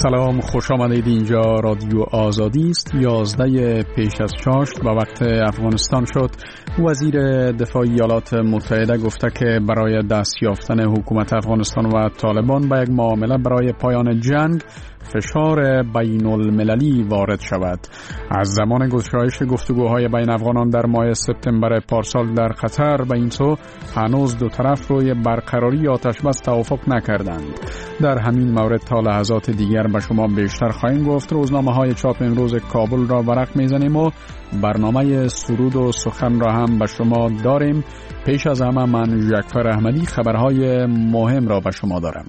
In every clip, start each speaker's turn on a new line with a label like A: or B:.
A: سلام، خوش آمدید. اینجا رادیو آزادی است. 11 پیش از چاشت و وقت افغانستان شد. وزیر دفاع ایالات متحده گفته که برای دست یافتن حکومت افغانستان و طالبان به یک معامله برای پایان جنگ فشار بین المللی وارد شود. از زمان گشایش گفتگوهای بین افغانان در ماه سپتامبر پارسال در قطر به این سو هنوز دو طرف روی برقراری آتش بس توافق نکردند. در همین مورد تا لحظات دیگر به شما بیشتر خواهیم گفت. روزنامه‌های چاپ امروز کابل را ورق می‌زنیم و برنامه سرود و سخن را هم به شما داریم. پیش از همه من ژکفر احمدی خبرهای مهم را به شما دارم.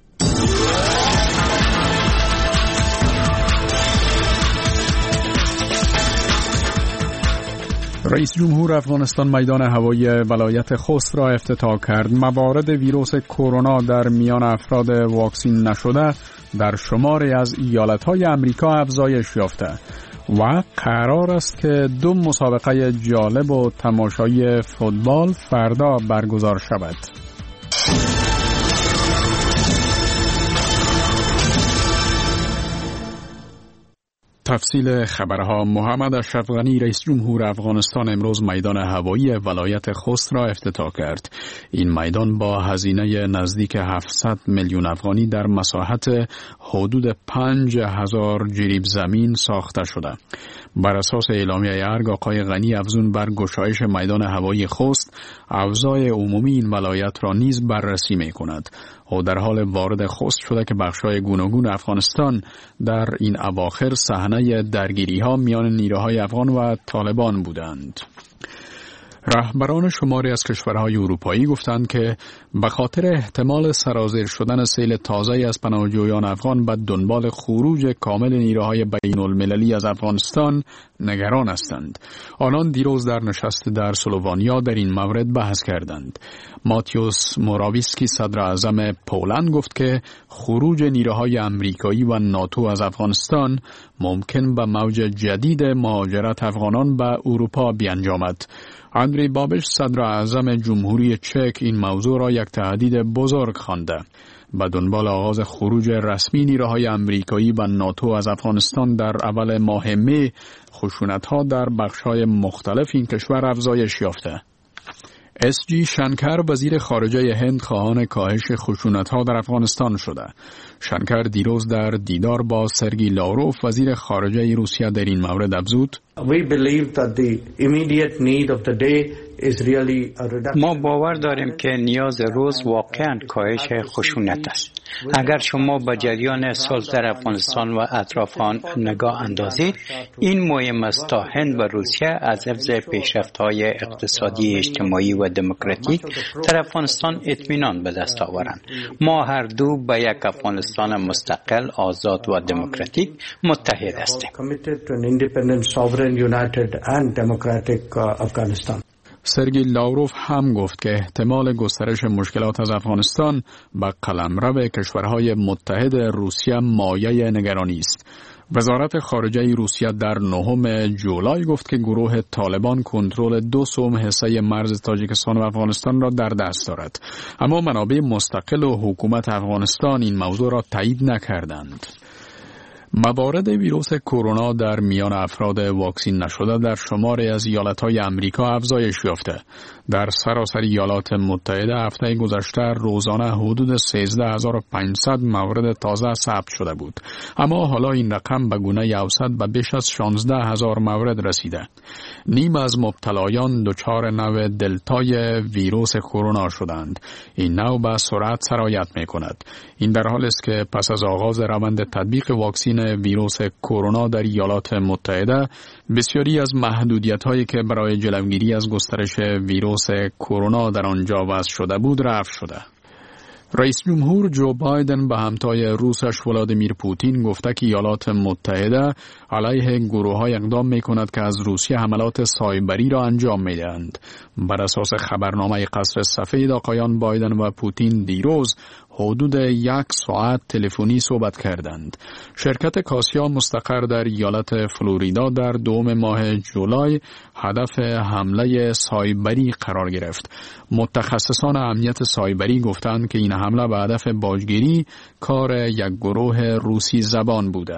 A: رئیس جمهور افغانستان میدان هوایی ولایت خوست را افتتاح کرد. موارد ویروس کرونا در میان افراد واکسین نشده در شماری از ایالت‌های آمریکا افزایش یافته و قرار است که 2 مسابقه جالب و تماشایی فوتبال فردا برگزار شود. تفصیل خبرها. محمد اشرف غنی رئیس جمهور افغانستان امروز میدان هوایی ولایت خوست را افتتاح کرد. این میدان با هزینه نزدیک 700 میلیون افغانی در مساحت حدود 5000 جریب زمین ساخته شده. بر اساس اعلامیه ارگ آقای غنی افزون بر گشایش میدان هوایی خوست، اوضاع عمومی این ولایت را نیز بررسی می کند. او در حال وارد خوست شده که بخش‌های گوناگون افغانستان در این اواخر صحنه درگیری‌ها میان نیروهای افغان و طالبان بودند. رهبران شماری از کشورهای اروپایی گفتند که به خاطر احتمال سرازیر شدن سیل تازه‌ای از پناهجویان افغان به دنبال خروج کامل نیروهای بین المللی از افغانستان نگران هستند. آنان دیروز در نشست در سلووانیا در این مورد بحث کردند. ماتیوس موراویسکی صدر اعظم پولند گفت که خروج نیروهای آمریکایی و ناتو از افغانستان ممکن به موج جدید مهاجرت افغانان به اروپا بیانجامد. اندری بابش صدر اعظم جمهوری چک این موضوع را یک تهدید بزرگ خوانده. به دنبال آغاز خروج رسمی نیروهای آمریکایی و ناتو از افغانستان در اول ماه می، خشونت‌ها در بخش‌های مختلف این کشور افزایش یافته. SG شنکر وزیر خارجه هند خواهان کاهش خشونت‌ها در افغانستان شده. شنکر دیروز در دیدار با سرگی لاوروف وزیر خارجه روسیه در این مورد افزود:
B: ما باور داریم که نیاز روز واقعاً کاهش خشونت است. اگر شما به جریان صلح در افغانستان و اطراف آن نگاه اندازید، این مهم است تا هند و روسیه از حفظ پیشرفت‌های اقتصادی، اجتماعی و دموکراتیک در افغانستان اطمینان به دست آورند. ما هر دو به یک افغانستان مستقل، آزاد و دموکراتیک متحد هستیم.
A: سرگی لاوروف هم گفت که احتمال گسترش مشکلات از افغانستان به قلمرو کشورهای متحد روسیه مایه نگرانی است. وزارت خارجه روسیه در 9 جولای گفت که گروه طالبان کنترل 2 حصه مرز تاجیکستان و افغانستان را در دست دارد. اما منابع مستقل و حکومت افغانستان این موضوع را تایید نکردند. موارد ویروس کرونا در میان افراد واکسین نشده در شماری از ایالت‌های آمریکا افزایش یافته. در سراسر ایالات متحده هفته گذشته روزانه حدود 13500 مورد تازه ثبت شده بود. اما حالا این رقم به گونه اوسط به بیش از 16000 مورد رسیده. نیم از مبتلایان دچار نوع دلتای ویروس کرونا شدند. این نوع به سرعت سرایت می‌کند. این در حالی است که پس از آغاز روند تطبیق واکسین ویروس کرونا در ایالات متحده، بسیاری از محدودیت‌هایی که برای جلوگیری از گسترش ویروس کرونا در آنجا وضع شده بود رفع شده. رئیس جمهور جو بایدن به همتای روسش ولادیمیر پوتین گفته که ایالات متحده علیه گروه‌های اقدام می‌کند که از روسیه حملات سایبری را انجام می‌دهند. بر اساس خبرنامه قصر سفید، آقایان بایدن و پوتین دیروز حدود 1 ساعت تلفنی صحبت کردند. شرکت کاسیا مستقر در ایالت فلوریدا در 2 ماه جولای هدف حمله سایبری قرار گرفت. متخصصان امنیت سایبری گفتند که این حمله به هدف باجگیری کار یک گروه روسی زبان بوده.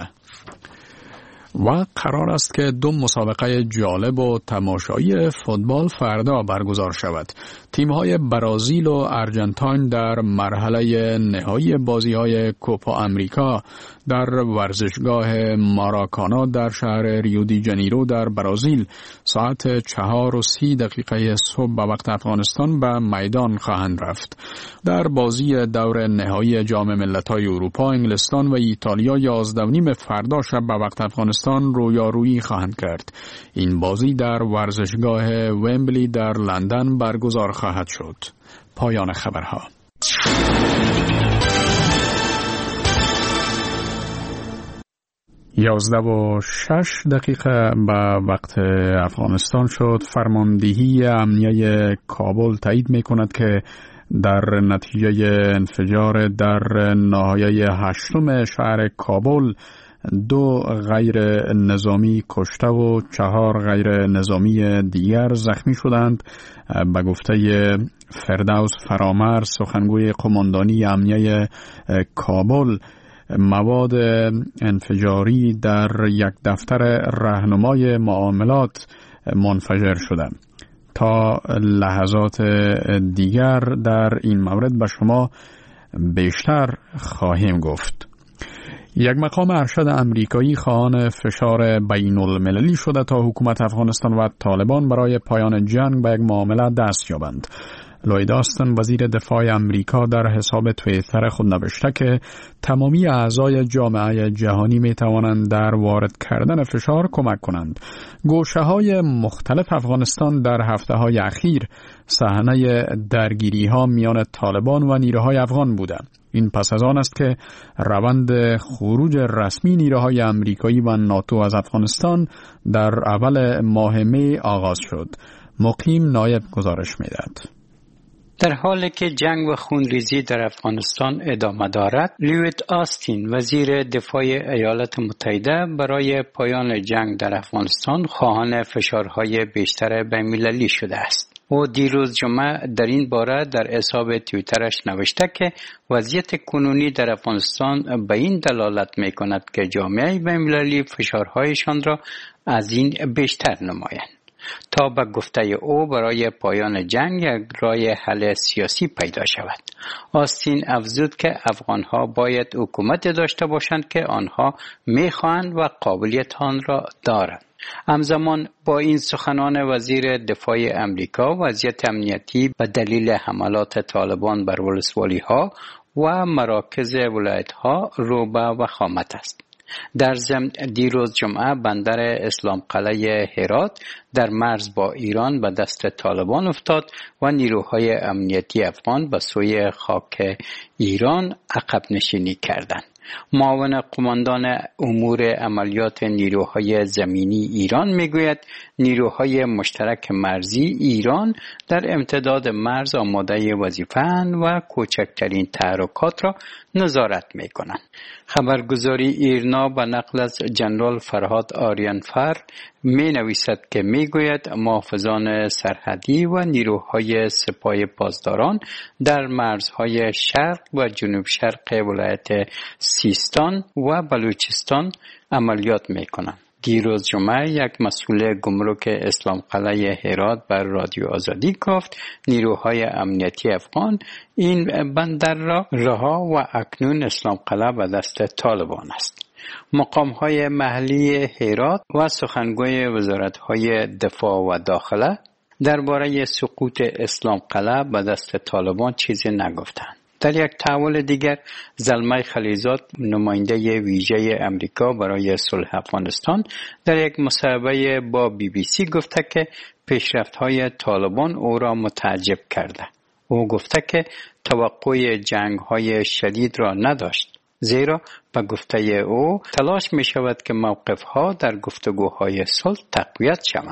A: و قرار است که 2 مسابقه جالب و تماشایی فوتبال فردا برگزار شود. تیم‌های برزیل و آرژانتین در مرحله نهایی بازی‌های کوپا امریکا در ورزشگاه ماراکانا در شهر ریو دی جانیرو در برزیل ساعت 4:30 صبح به وقت افغانستان به میدان خواهند رفت. در بازی دور نهایی جام ملت‌های اروپا انگلستان و ایتالیا 11:30 فردا شب به وقت افغانستان رویارویی خواهند کرد. این بازی در ورزشگاه ومبلی در لندن برگزار خواهد شد. پایان خبرها. 11:06 به وقت افغانستان شد. فرماندهی امنیه کابل تایید می کند که در نتیجه انفجار در ناحیه 8 شهر کابل 2 غیر نظامی کشته و 4 غیر نظامی دیگر زخمی شدند. به گفته فردوس فرامرز سخنگوی قماندانی امنیه کابل، مواد انفجاری در یک دفتر راهنمای معاملات منفجر شده. تا لحظات دیگر در این مورد به شما بیشتر خواهیم گفت. یک مقام ارشد امریکایی خواهان فشار بین المللی شده تا حکومت افغانستان و طالبان برای پایان جنگ به یک معامله دست یابند. لوید آستن وزیر دفاع امریکا در حساب توییتر خود نوشته که تمامی اعضای جامعه جهانی می توانند در وارد کردن فشار کمک کنند. گوشه‌های مختلف افغانستان در هفته‌های اخیر صحنه درگیری‌ها میان طالبان و نیروهای افغان بوده. این پس از آن است که روند خروج رسمی نیروهای امریکایی و ناتو از افغانستان در اول ماه می آغاز شد. مقیم نایب گزارش می‌دهد.
B: در حالی که جنگ و خونریزی در افغانستان ادامه دارد، لوید آستین وزیر دفاع ایالات متحده برای پایان جنگ در افغانستان خواهان فشارهای بیشتر بین‌المللی شده است. او دیروز جمعه در این باره در حساب توییترش نوشته که وضعیت کنونی در افغانستان به این دلالت می‌کند که جامعه بین‌المللی فشارهایشان را از این بیشتر نمایند تا به گفته او برای پایان جنگ یک راه حل سیاسی پیدا شود. آستین افزود که افغانها باید حکومت داشته باشند که آنها می‌خواهند و قابلیت آن را دارند. همزمان با این سخنان وزیر دفاع امریکا، وضعیت امنیتی به دلیل حملات طالبان بر ولسوالی‌ها و مراکز ولایت‌ها رو به وخامت است. در ضمن دیروز جمعه بندر اسلام قلعه هرات در مرز با ایران به دست طالبان افتاد و نیروهای امنیتی افغان به سوی خاک ایران عقب نشینی کردند. معاون قماندان امور عملیات نیروهای زمینی ایران میگوید نیروهای مشترک مرزی ایران در امتداد مرز آماده وظیفه‌اند و کوچکترین تحرکات را نظارت میکنند. خبرگزاری ایرنا به نقل از جنرال فرهاد آریانفر می نویسد که می گوید محافظان سرحدی و نیروهای سپاه پاسداران در مرزهای شرق و جنوب شرق ولایت سیستان و بلوچستان عملیات می کنند. دیروز جمعه یک مسئول گمرک اسلام قلعه هرات بر رادیو آزادی گفت نیروهای امنیتی افغان این بندر را رها و اکنون اسلام قلعه به دست طالبان است. مقام‌های محلی هرات و سخنگوی وزارت‌های دفاع و داخله درباره سقوط اسلام قلعه به دست طالبان چیزی نگفتند. در یک تحول دیگر، زلمه خلیزاد نماینده ویژه امریکا برای صلح افغانستان در یک مصاحبه با BBC گفته که پیشرفت‌های طالبان او را متعجب کرده. او گفته که توقع جنگ‌های شدید را نداشت، زیرا به گفته او تلاش می شود که موقف‌ها در گفتگوهای صلح تقویت شوند.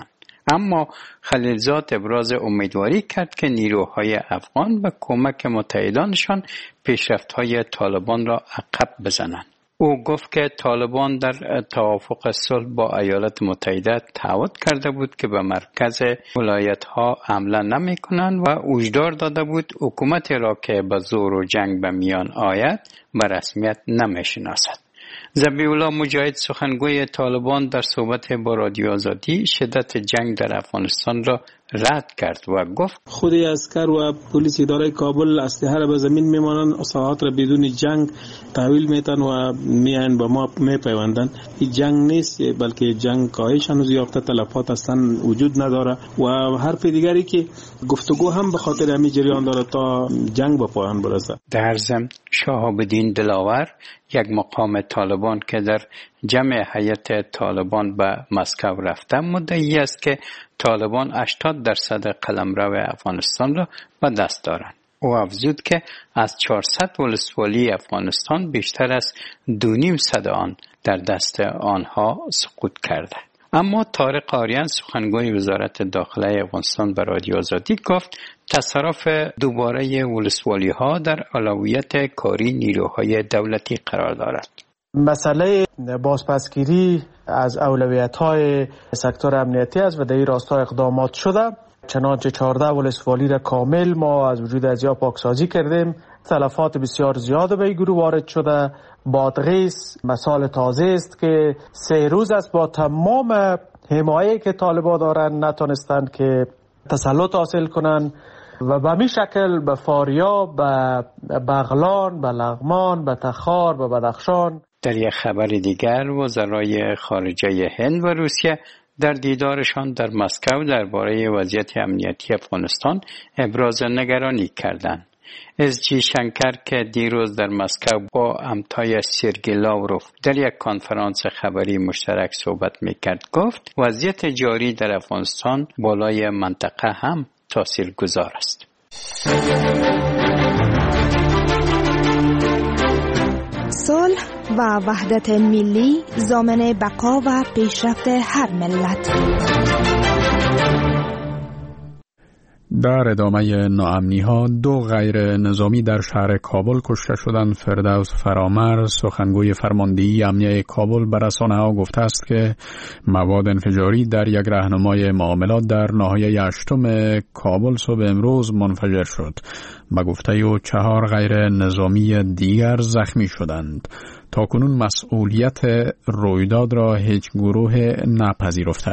B: اما خلیلزاد ابراز امیدواری کرد که نیروهای افغان و کمک متحدانشان پیشرفت‌های طالبان را عقب بزنند. او گفت که طالبان در توافق صلح با ایالات متحده تعهد کرده بود که به مرکز ولایت‌ها حمله نمی‌کنند و هشدار داده بود حکومتی را که به زور و جنگ به میان آید به رسمیت نمی‌شناسد. ذبیح الله مجاهد سخنگوی طالبان در صحبت با رادیو آزادی شدت جنگ در افغانستان را رد کرد و گفت
C: خود عسکر و پلیس اداره کابل اسلحه را به زمین میمانند، اصلاحات را بدون جنگ تحویل میتن و میان با ما میپیوندن. این جنگ نیست بلکه جنگ کاهش هنوز یافته، تلفات اصلا وجود نداره و حرف دیگری که گفتگو هم به خاطر همین جریان داره تا جنگ به پایان برسه.
B: در ضمن شهاب الدین دلاور یک مقام طالبان که در جمع هیئت طالبان به مسکو رفته مدعی است که طالبان 80% قلمرو افغانستان را به دست دارند. او افزود که از 400 ولسوالی افغانستان بیشتر از 2.5 آن در دست آنها سقوط کرده. اما طارق آریان سخنگوی وزارت داخله افغانستان به رادیو آزادی گفت تصرف دوباره ولسوالی ها در اولویت کاری نیروهای دولتی قرار دارد.
D: مسئله بازپسگیری از اولویت‌های سکتور امنیتی است و در این راستا اقدامات شده. چنانچه 14 ولسوالی را کامل ما از وجود ازیا پاکسازی کردیم. تلفات بسیار زیاد به این گروه وارد شده. بادغیس مثال تازه است که 3 روز است با تمام حمایه که طالبان دارند نتونستند که تسلط حاصل کنند و به می شکل به فاریاب، به بغلان، به لغمان، به تخار، به بدخشان.
B: در یک خبر دیگر وزرای خارجه هند و روسیه در دیدارشان در مسکو درباره وضعیت امنیتی افغانستان ابراز نگرانی کردند. اس جی شنکر که دیروز در مسکو با همتای سرگئی لاوروف در یک کنفرانس خبری مشترک صحبت میکرد گفت وضعیت جاری در افغانستان بالای منطقه هم تاثیرگذار است.
E: صلح و وحدت ملی ضامن بقا و پیشرفت هر ملت.
A: در ادامه ناامنی‌ها 2 غیر نظامی در شهر کابل کشته شدند. فردوس فرامرد سخنگوی فرماندهی امنیه کابل به رسانه‌ها گفته است که مواد انفجاری در یک راهنمای معاملات در ناحیه 8 کابل صبح امروز منفجر شد. به گفته او 4 غیر نظامی دیگر زخمی شدند. تاکنون مسئولیت رویداد را هیچ گروه نپذیرفته.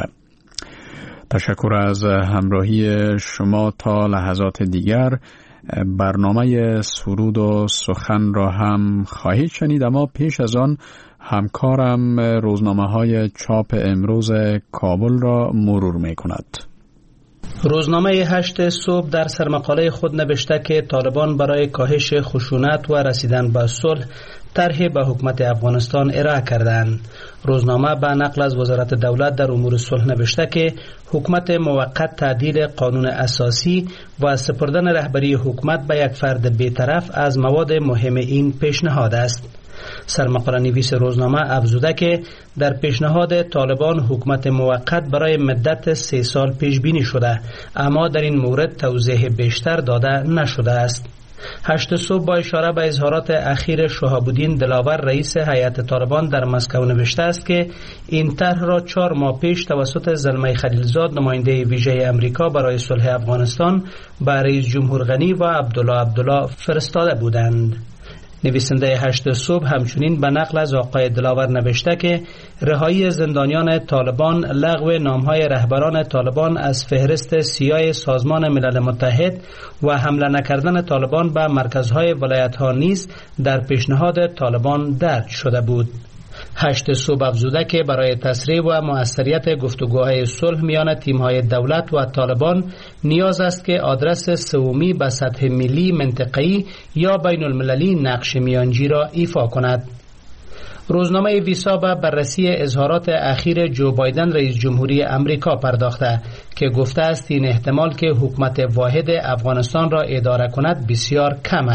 A: تشکر از همراهی شما. تا لحظات دیگر برنامه سرود و سخن را هم خواهید شنید، اما پیش از آن همکارم روزنامه‌های چاپ امروز کابل را مرور می‌کند.
F: روزنامه 8 صبح در سرمقاله خود نوشته که طالبان برای کاهش خشونت و رسیدن به صلح طرحی به حکومت افغانستان ارائه کردند. روزنامه به نقل از وزارت دولت در امور صلح نوشته که حکومت موقت تعدیل قانون اساسی و سپردن رهبری حکومت به یک فرد بی‌طرف از مواد مهم این پیشنهاد است. سرمقاله نویس روزنامه افزوده که در پیشنهاد طالبان حکومت موقت برای مدت 3 سال پیش بینی شده، اما در این مورد توضیح بیشتر داده نشده است. 8 صبح با اشاره به اظهارات اخیر شهاب الدین دلاور رئیس هیئت طالبان در مسکو نوشته است که این طرح را 4 ماه پیش توسط زلمه خلیلزاد نماینده ویژه امریکا برای صلح افغانستان به رئیس جمهور غنی و عبدالله فرستاده بودند. نویسنده 8 صبح همچنین به نقل از آقای دلاور نوشته که رهایی زندانیان طالبان، لغو نامهای رهبران طالبان از فهرست سیاه سازمان ملل متحد و حمله نکردن طالبان به مرکزهای ولایت‌ها نیز در پیشنهاد طالبان درج شده بود. 8 صبح افزوده که برای تسریع و مؤثریت گفتگوهای صلح میان تیم‌های دولت و طالبان نیاز است که آدرس سومی به سطح ملی، منطقه‌ای یا بین المللی نقش میانجی را ایفا کند. روزنامه ویسا به بررسی اظهارات اخیر جو بایدن رئیس جمهوری امریکا پرداخته که گفته است این احتمال که حکومت واحد افغانستان را اداره کند بسیار کم است.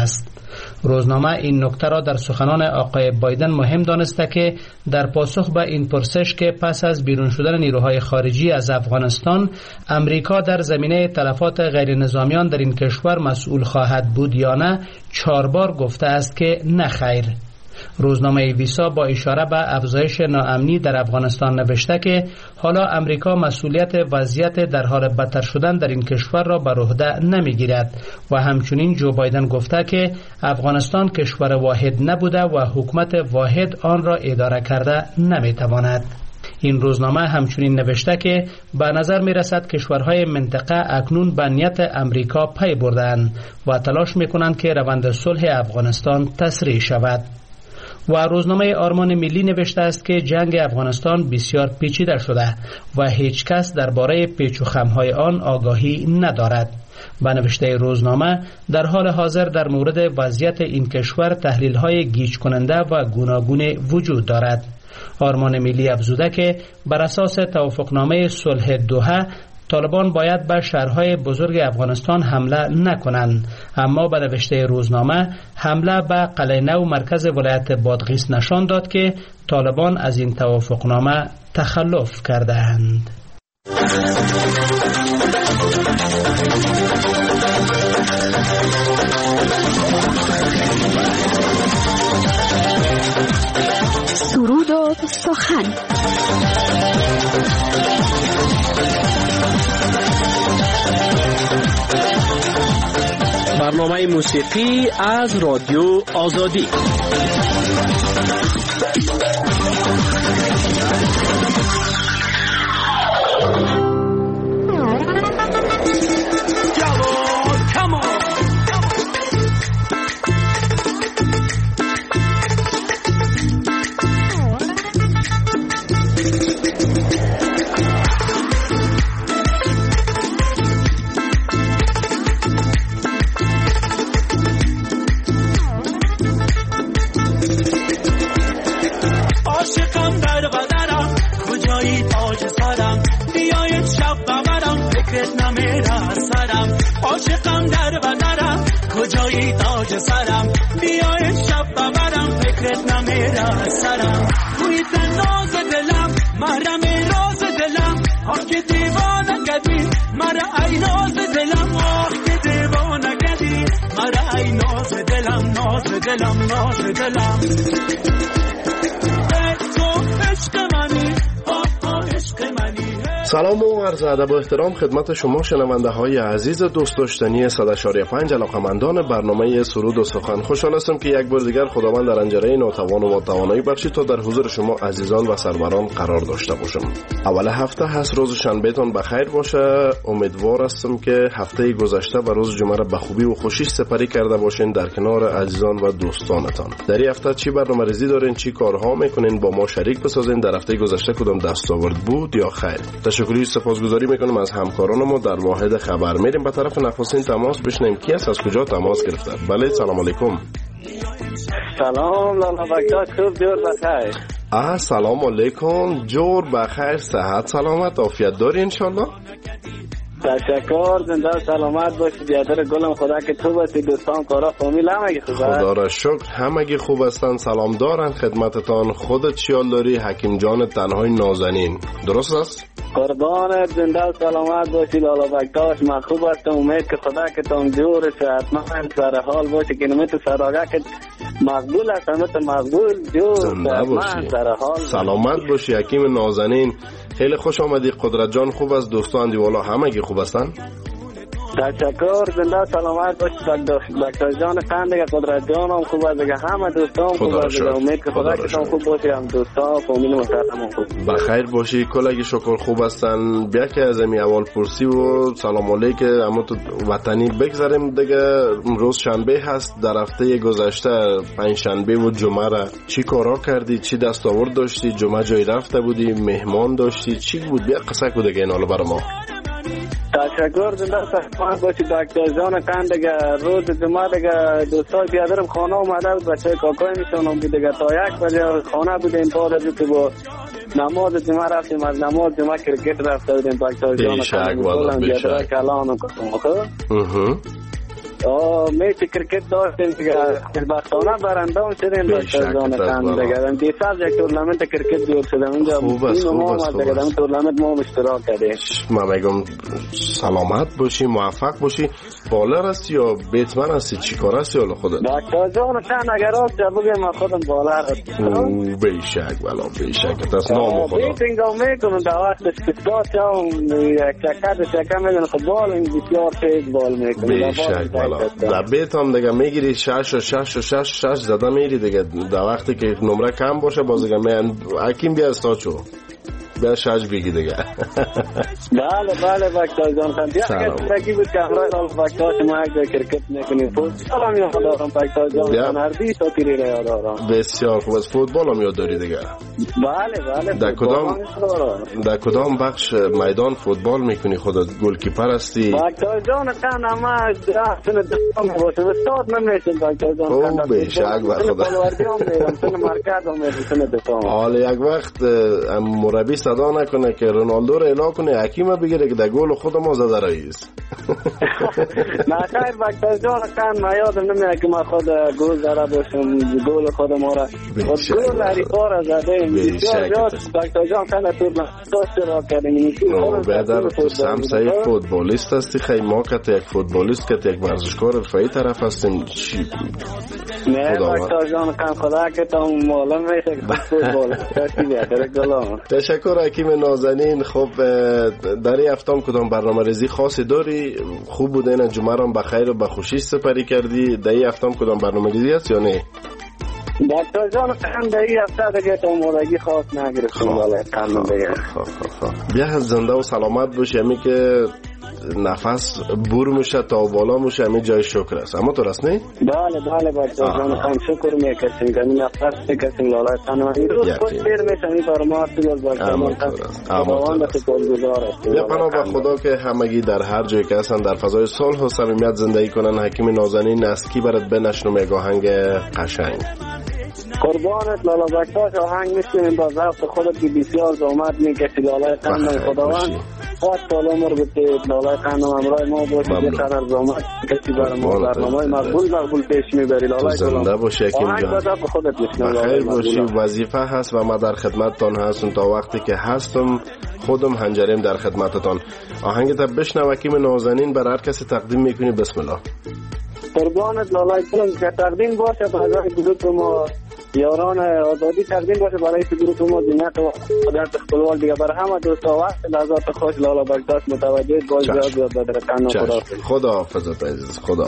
F: روزنامه این نکته را در سخنان آقای بایدن مهم دانسته که در پاسخ به این پرسش که پس از بیرون شدن نیروهای خارجی از افغانستان امریکا در زمینه تلفات غیر نظامیان در این کشور مسئول خواهد بود یا نه 4 بار گفته است که نه خیر. روزنامه ویسا با اشاره به افزایش ناامنی در افغانستان نوشته که حالا امریکا مسئولیت وضعیت در حال بدتر شدن در این کشور را بر عهده نمیگیرد و همچنین جو بایدن گفته که افغانستان کشور واحد نبوده و حکومت واحد آن را اداره کرده نمیتواند. این روزنامه همچنین نوشته که به نظر می رسد کشورهای منطقه اکنون به نیت امریکا پی بردند و تلاش می کنند که روند صلح افغانستان تسریع شود. و روزنامه آرمان ملی نوشته است که جنگ افغانستان بسیار پیچیده شده و هیچ کس درباره پیچ و خم‌های آن آگاهی ندارد. به نوشته روزنامه در حال حاضر در مورد وضعیت این کشور تحلیل‌های گیج کننده و گوناگون وجود دارد. آرمان ملی افزوده که بر اساس توافقنامه صلح دوحه طالبان باید به شهرهای بزرگ افغانستان حمله نکنند، اما به نوشته روزنامه حمله به قلعه نو مرکز ولایت بادغیس نشان داد که طالبان از این توافقنامه تخلف کرده‌اند.
G: سرود و سخن.
H: برنامه موسیقی از رادیو آزادی.
I: عاشقم در بدرم کجایی تاج سرم بیای شب ببرم فکرت نمیره سرم توی ناز دلم محرم راز دلم آخ که دیوانه کدی مرا ای ناز دلم آخ که دیوانه کدی مرا ای ناز دلم ناز دلم ناز دلم تو عشق منی عشق منی.
J: سلام و عرض ادب و احترام خدمت شما شنونده های عزیز دوست داشتنی 100.5 علاقمندان برنامه سرود و سخن. خوشحال هستم که یک بار دیگر خداوند در انجره ناتوان و توانایی بخشید تا در حضور شما عزیزان و سروران قرار داشته باشم. اول هفته هست، روز شنبه تان بخیر باشه. امیدوار هستم که هفته گذشته و روز جمعه را به خوبی و خوشی سپری کرده باشین در کنار عزیزان و دوستانتان. در این هفته چی برنامه‌ریزی دارین، چی کارها میکنین، با ما شریک بسازین. در هفته گذشته کدام دستاورد بود یا خیر؟ تشکری سپاسگزاری میکنم از همکارانم و در واحد خبر میریم به طرف نخستین تماس بشنیم کی است، از کجا تماس گرفته. بله سلام علیکم.
K: سلام لالا بکتاش خوب جور بخیر.
J: سلام علیکم، جور بخیر، صحت سلامت عافیت داری انشالله.
K: تشکر، زنده سلامت باشی بیادر گلم. خدا که تو باشی، دوستان کارا فامیل همگی خوبه؟
J: خدا را شکر همگی خوب هستن، سلام دارن خدمتتان. خودت چیال داری؟ حکیم جان تنهای نازنین درست است؟
K: قربانت، زنده سلامت باشی لالا بکتاش. من خوب هستم، امید که خدا که تام جور حتما سر حال باشی که نمیت سراغه که مقبول است، نمیت مقبول جور سر حال.
J: سلامت باشی حکیم نازنین. خیلی خوش آمدی. قدرت جان خوب است، دوستان دیوالا همگی خوب هستن؟
K: تشکر، زنده سلامت باشی بکتاش جان قندگه. قدرت جان هم خوب است دیگه، همه دوستان خوب است دیگه. امید که خدا که تام خوب باشی، هم دوستان فامیل محترم خوب
J: بخیر باشی. کلگی شکر خوب هستن. بیا که از امی اول پرسی و سلام علیکم اما تو وطنی بگذاریم دیگه. روز شنبه هست، در هفته گذشته پنج شنبه و جمعه را چی کارا کردی، چی دستاورد داشتی؟ جمعه جای رفته بودی، مهمان داشتی، چی بود؟ بیا قصه کو دیگه اینا برام.
K: تشکر، زنده سلامت باشی بکتاش جان قندگه. روز جمعه دیگه دوستای بیادرم خانه اومده بود، بچه کاکای میشونم بود دیگه. تا 1 بجه خانه بودیم، بعد از که با نماز جمعه رفتیم، از نماز جمعه کرکت رفته بودیم بکتاش جان قندگه. بیادر کلان کنم میچ کرکت داشتیم دیگه خوشبختانه برنده هم شدیم دکتر جان قند دیگه دیشب یک تورنمنت کرکت جور شدم اونجا
J: خوب است
K: دیگه تورنمنت ما اشتراک کردیم.
J: من میگم سلامت باشی، موفق باشی. بالر هستی یا بیتمن هستی؟ چی کار هستی حالا خودت؟
K: دکتر جان قند اگر آفت بگم من خودم بالر هستم.
J: بیشک والا بیشک دست نام خدا
K: بیتینگ هم میکنم در وقت استفاده هم یک چکت میدن خب بال این بسیار تیز بال میکنم
J: بیشک والا در بیت هم دیگه میگیری 6 زده میری دیگه. در وقتی که نمره کم باشه باز دیگه حکیم بیا استاچو بیا 6 بگی دیگه.
K: بله دکتر جان خان یا که بود که امروز دکتر شما یک کرکت میکنیم فوتبال هم یاد دارم دکتر جان هر 20 تا تیری را یاد دارم.
J: بسیار خوب از فوتبال هم یاد داری دیگه.
K: بله
J: در کدام بخش میدان فوتبال میکنی خودت؟ گلکیپر هستی؟
K: دکتر جان خان اما درختن دفاع میباشم استاد نمیشم دکتر جان خان
J: بیشک و خدا
K: بالوردی هم میرم سن مرکز هم میرم دفاع.
J: حالا یک وقت مربی صدا نکنه که رونالدو رو اعلام کنه حکیم بگیره که در گل خود ما زده رئیس.
K: نه خیر دکتر جان خان من یادم نمیاد که من خود گل زده باشم گل خود ما را گل حریفا را زده بسیار زیاد دکتر جان خان تو را کردیم.
J: بدر تو سمسای فوتبالیست هستی خیلی ما که یک فوتبالیست که یک ورزشکار رفعی طرف هستیم چی؟
K: نه دکتر جان خان خدا که تو معلوم میشه که فوتبال کسی بیاره گلام.
J: تشکر حکیم نازنین. خب در این هفتم کدام برنامه ریزی خاصی داری؟ خوب بوده این جمعه را بخیر و بخوشی سپری کردی. در این هفتم کدام برنامه ریزی هست یا نه؟
K: دکتر جان خان در این هفته دیگه تو مورگی خاص نگرفتیم والا قانون دیگه.
J: بیا زنده و سلامت باشی. همی که نفس بور میشه تا بالا میشه همین جای شکر است. اما تو راست نه؟
K: بله دکتر جان خان شکر میکنیم که نفس میکنیم لالای خانم روز خود دیر میشه این فرما سیل
J: بیا پناه به خدا که همگی در هر جایی که هستن در فضای صلح و صمیمیت زندگی کنن. حکیم نازنین از کی برات بنشنم یک آهنگ قشنگ؟
K: قربانت لالا بکتاش آهنگ میشنیم با ضبط خودت که بسیار زحمت میکشی لالای خانم خداوند خواهد سال عمر بده لالای خانم امرای ما باشه که قدر زحمت کشی برای ما برنامه مقبول پیش میبری لالای
J: زنده باشه حکیم
K: جان. آهنگ با خودت میشنیم
J: بخیر باشی. وظیفه هست و ما در خدمتتان هستم تا وقتی که هستم خودم هنجریم در خدمتتان. آهنگت بشنو حکیم نازنین بر هر کسی تقدیم میکنی. بسم الله.
K: قربانت لالای خانم که تقدیم باشه برای گروه ما یاران آزادی تقدیم باشه برای گروه ما زینت و قدرت اختلال دیگه برای همه دوستا وقت لحظات خوش لالا بکتاش متوجه باز زیاد بدرکان
J: خدا حافظت عزیز. خدا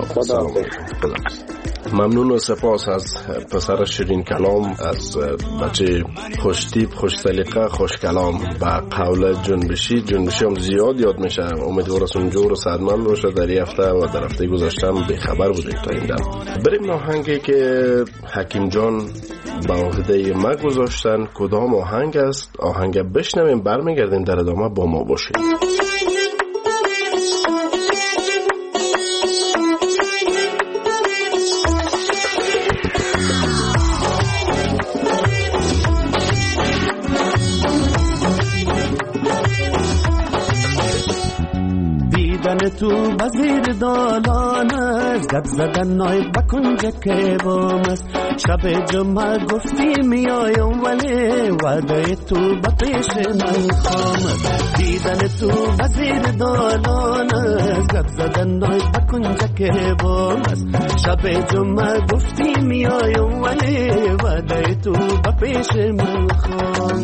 J: ممنون و سپاس از پسر شیرین کلام، از بچه خوشتیپ خوش سلیقه خوش کلام. با قول جنبشی هم زیاد یاد میشه. امیدوارم جور و سعادتمند باشه. در این هفته و در هفته گذشته بی خبر بودیم تا این دم. بریم آهنگی که حکیم جان با عهده ما گذاشتن. کدام آهنگ است؟ آهنگ بشنویم برمیگردیم در ادامه با ما باشیم.
I: تو بزیر دالان است زد زدن نای بکنج که بام است. شب جمعه گفتی میایم ولی وعده تو با پیش من خام. دیدن تو بزیر دالان است زد زدن نای بکنج که بام است. شب جمعه گفتی میایم ولی وعده تو با پیش من خام.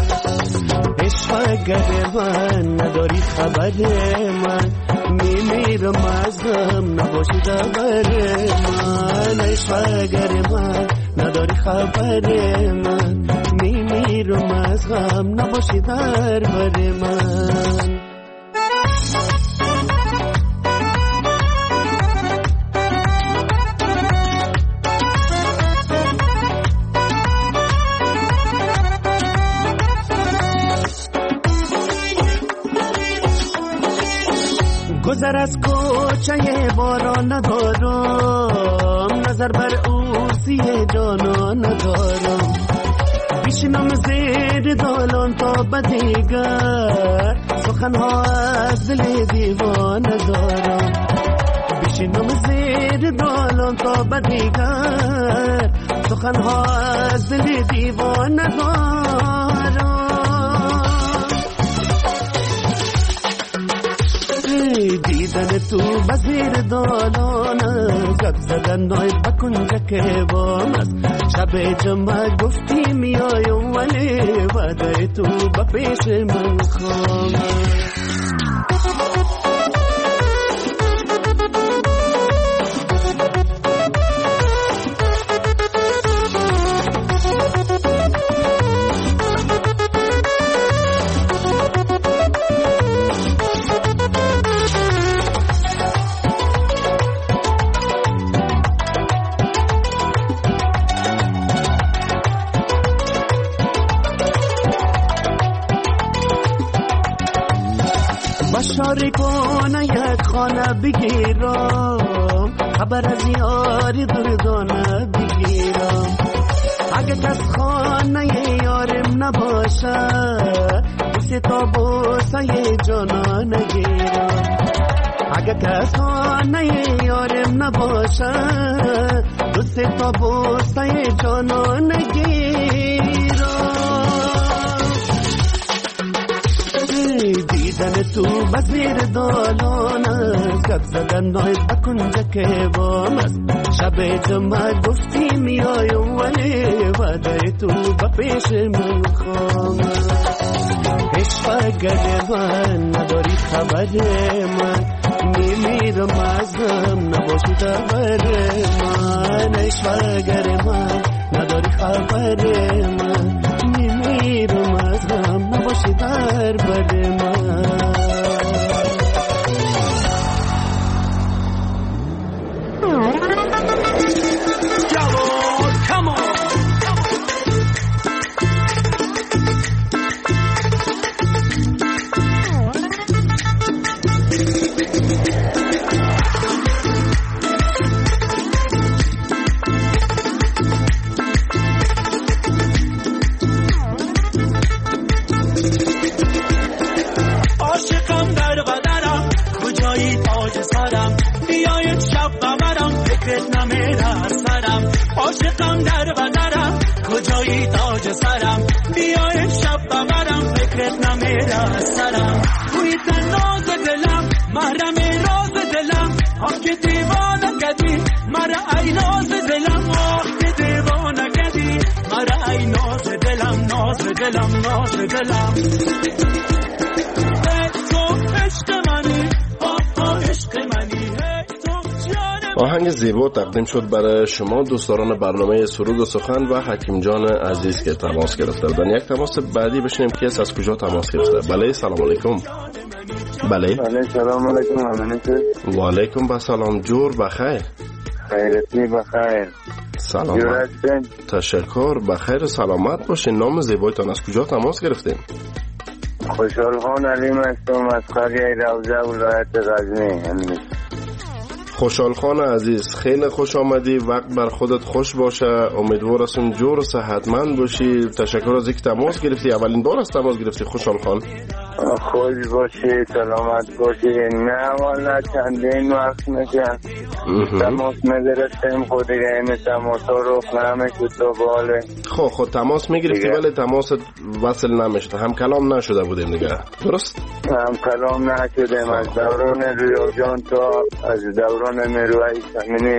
I: عشق من نداری خبر من میمیرم ازم نباشی خبر من. عشق من نداری خبر من میمیرم ازم نباشی در بر من. گذر از کوچه باران ندارم، نظر بر اوزی جانان ندارم. بیشنم زیر دالان تا بدیگر سخنها از دل دیوان ندارم. بیشنم زیر
L: به دیگر سخنها از دل دیوانگان دیدن تو بزیر دالانه گد زدن نای بکنج که بام است شب جمع گفتی میایم ولی وعده تو به پیش من خواهم بشاری کنه یک خانه بگیرم خبر از یاری دردانه بگیرم اگه کس خانه یارم نباشه بسی تا بوسه جانا نگیرم اگه کس خانه یارم نباشه بسی تا بوسه جانا نگیرم دیدن تو بزیر دالانه گد زدن نای بکنج که بام است شب جمع گفتی میایم ولی وعده تو به پیش من خواهم عشقگر من نداری خبر من میمیرم از غم نباشی خبر من عشقگر من نداری خبر من میمیرم از غم نباشی در بر من
I: عاشقم در بدرم کجایی تاج سرم بیای شب ببرم فکرت نمیره سرم توی تناز دلم محرم راز دلم آخ که دیوانه کدی مرا ای ناز دلم آخ که دیوانه کدی مرا ای ناز دلم ناز دلم ناز دلم تو عشق منی عشق منی
J: آهنگ زیبا تقدیم شد برای شما دوستداران برنامه سرود و سخن و حکیم جان عزیز که تماس گرفته بودن. یک تماس بعدی بشنیم که از کجا تماس گرفته. بله سلام علیکم. بله
M: سلام علیکم.
J: و علیکم السلام. جور بخیر.
M: خیرتی بخیر.
J: سلامت. تشکر. بخیر و سلامت باشین. نام زیبایتان از کجا تماس گرفتین؟
M: خوشحال خان علیم هستم از قریه روضه ولایت غزنی.
J: خوشحال خان عزیز خیلی خوش آمدی. وقت بر خودت خوش باشه. امیدوار هستم جور و صحتمند باشی. تشکر از اینکه تماس گرفتی. اولین بار است تماس گرفتی خوشحال خان؟
M: خوش باشی سلامت باشی. نه والا چندین وقت میشه تماس میگرفتیم خود دیگه این تماس ها رو نمیشد تو باله.
J: خود تماس میگرفتی ولی تماس وصل نمیشد. هم کلام نشده بودیم دیگه درست؟
M: هم کلام نشدیم از دوران ریو جان تا از دوران میروی سمینی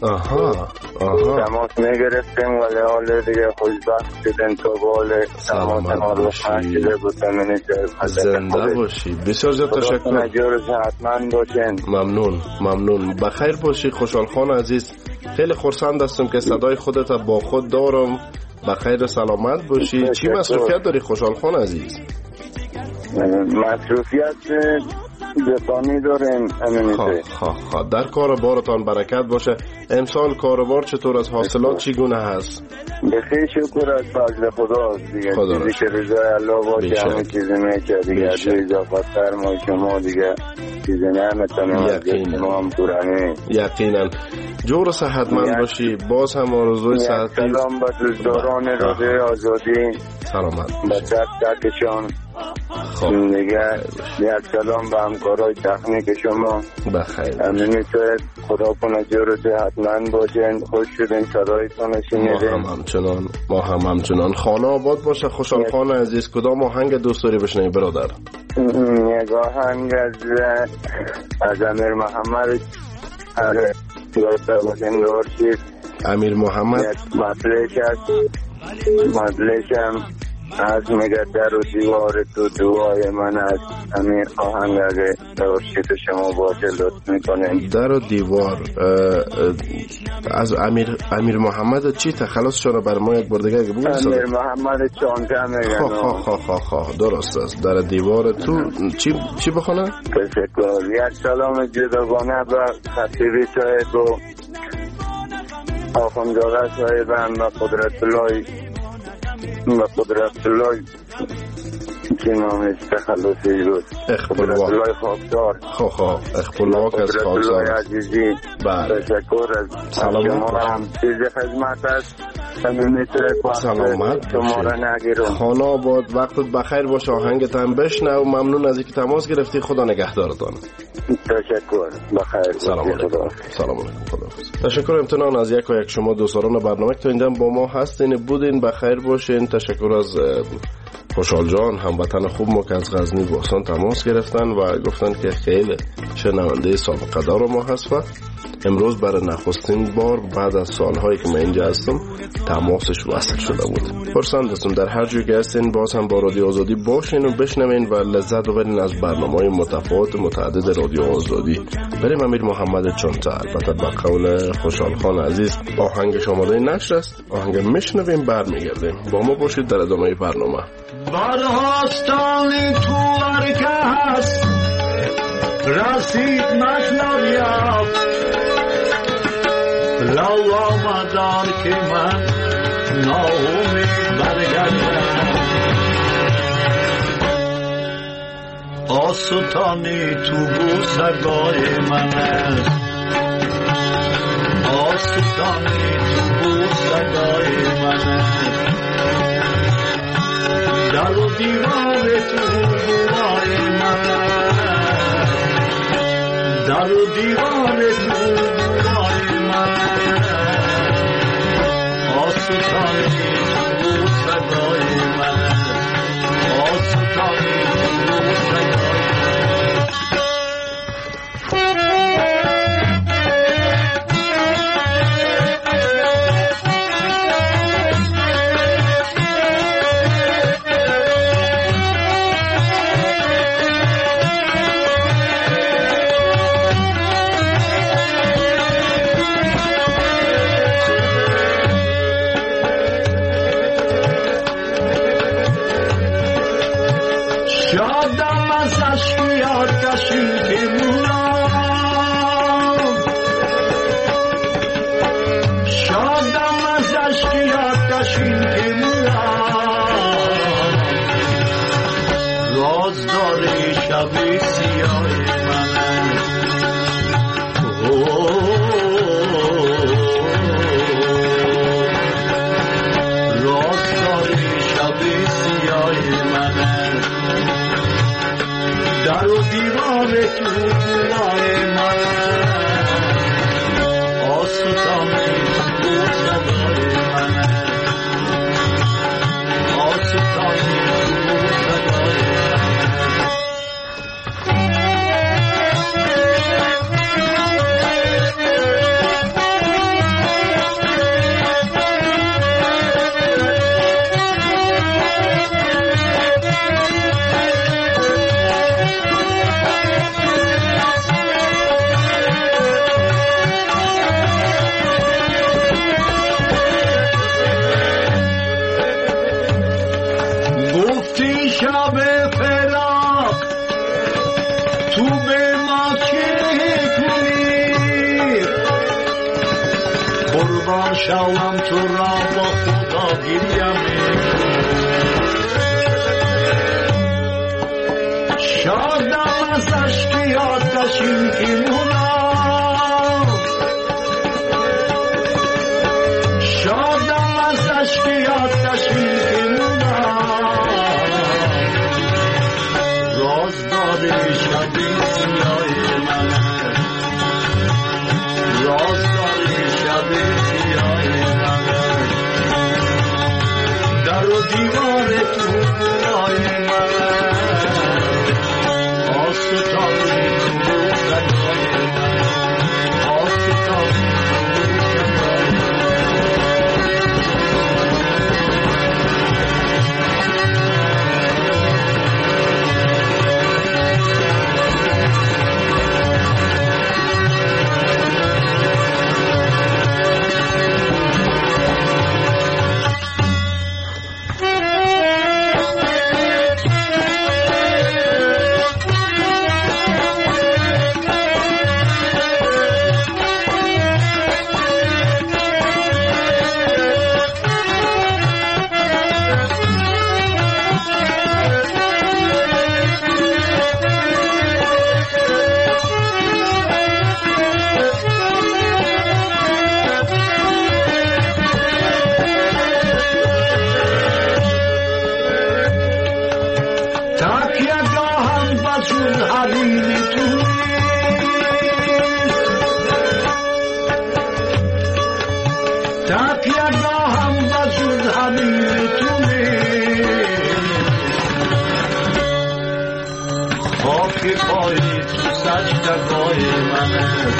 M: تماس میگرفتیم ولی حال دیگه خوشبخت شدیم تو باله.
J: سلامت باشی. زنده باشی. بسیار زیاد تشکر.
M: حتما باشین.
J: ممنون. بخیر باشی خوشحال خان عزیز. خیلی خرسند هستم که صدای خودت با خود دارم. بخیر و سلامت باشی. چی مصروفیت داری خوشحال خان عزیز؟
M: مصروفیت دفانی داریم.
J: در کاربارتان برکت باشه. امسال کاربار چطور از حاصلات چگونه هست؟
M: بخیر شکر از فضل خدا دیگه. چیزی که رضای الله باشه همه چیزی میشه دیگه. از اضافت فرمای شما دیگه چیزی نمیتونیم ما هم پورانی.
J: یقینا جور و صحتمند باشی. باز هم آرزوی صحتی.
M: سلام به دوستداران رادیو آزادی.
J: سلامت
M: به دستشان دیگه یک سلام به همکارای تکنیک شما
J: بخیر.
M: همینطور خدا کنه جور و صحتمند باشین. خوش شدین صدایتون شنیدین.
J: ما هم همچنان. خانه آباد باشه. خوشحال خان عزیز کدام آهنگ دوست داری بشنوی برادر؟
M: یک آهنگ از امیر محمد
J: امیر محمد
M: مدلشم از میگه در و دیوار تو دعای من از امیر آهنگ اگه داشتید شما باشه لطف میکنین.
J: در و دیوار از امیر محمد چی تخلص شده بر ما یک بار دیگه بگو.
M: امیر محمد چانته میگن.
J: درست است. در دیوار تو چی بخونه؟
M: تشکر. یک سلام جداگانه به خطیبی صاحب و آخوندزاده صاحبم و قدرت الله که نامش تخلصی بود. قدرت الله خاکسار.
J: اخبرلاک از خاکسار
M: عزیزی. تشکر از شما هم چیز خدمت است.
J: سلامت خانه آباد. وقتت بخیر باشه. آهنگت هم بشنو. ممنون از اینکه تماس گرفتی. خدا نگهدارتان.
M: تشکر. بخیر.
J: سلام علیکم. تشکر امتنان از یک شما دوستان برنامه که تا اینجا با ما هستین بودین. بخیر باشین. تشکر از خوشحال جان هموطن خوب ما که از غزنی باستان تماس گرفتن و گفتن که خیلی شنونده سابقه دار ما هست و امروز برای نخستین بار بعد از سالهایی که من اینجا هستم تماسش وصل شده بود. پرسند هستم در هر جایی که هستین باز هم با رادیو آزادی باشین و بشنوین و لذت ببرین از برنامه‌های متفاوت متعدد رادیو آزادی. بریم امیر محمد چانته. البته با قول خوشحال خان عزیز آهنگ آماده نشر است. آهنگ میشنویم برمیگردیم. با ما باشید در ادامه برنامه.
I: برهاستانی تو ارکست رسید مطلب یافت لوا مدار که من ناامید برگردم آستانی تو بوسگاه من است آستانی تو بوسگاه من است در و دیوار تو بوای من در و دیوار تو بوای من آستانی تو صدای من آستانی تو صدای من شاوم تو را با خدا گریم شادم از عشقی آتشین که مونم شادم از عشقی آتشین که مونم
N: سجدگاه منه